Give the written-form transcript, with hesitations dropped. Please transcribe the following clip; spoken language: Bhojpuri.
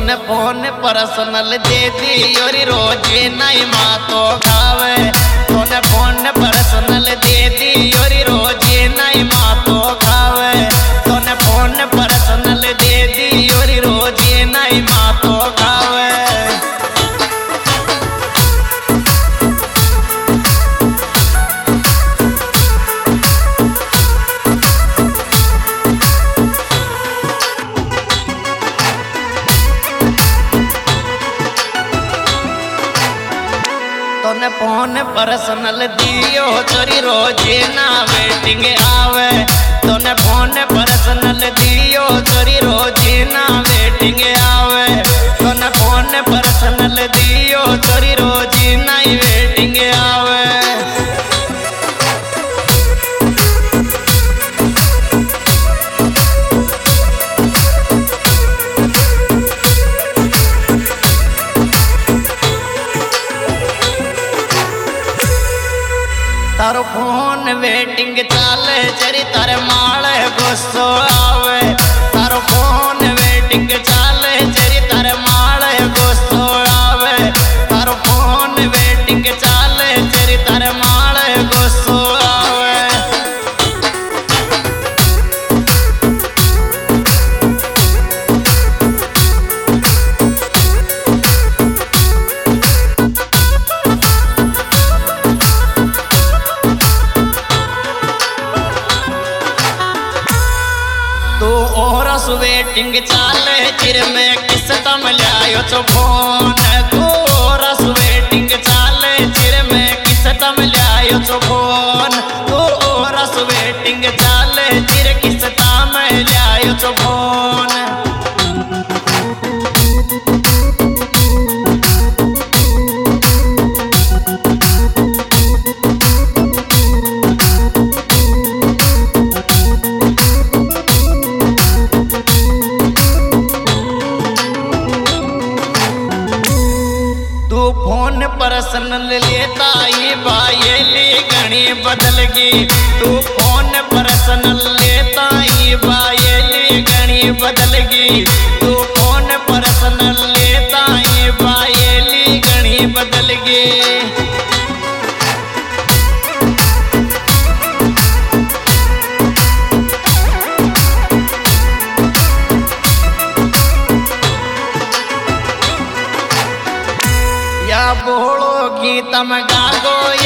तोने फोन पर्सनल दे दी और रोज नहीं मातो खावे तोने फोन पर्सनल दे दी और रोज नहीं मातो खावे तोने फोन पर्सनल दे दी और रोज नहीं मातो खावे तोने फोन पर्सनल दियो चोरी रोज ना वेटिंग आवे तोने फोन पर्सनल दियो चोरी रोज ना वेटिंग आवे तोने फोन पर्सनल दियो चोरी रोज ना वेटिंग आवे तारो फोन वेटिंग चाले चरी तारे माले गुस्सो आवे तारो फोन वेटिंग चाले चरी तारे माले गुस्सो आवे तारो फोन वेटिंग चाले चरी तारे माले गुस्सो आवे वेटिंग चाले चिर में किस तम लायो छो फोन तू रस वेटिंग चाले चिर में किस तम लायो छो फोन तू रस वेटिंग चाले चिर किस तम लायो छो फोन फोन पर्सनल लेता ही बायली घनी बदल गई तू फोन पर्सनल लेता ही बायली घनी बदल गई तू फोन पर्सनल लेता ही बायली घनी बदल गई बोलो गीतम गागो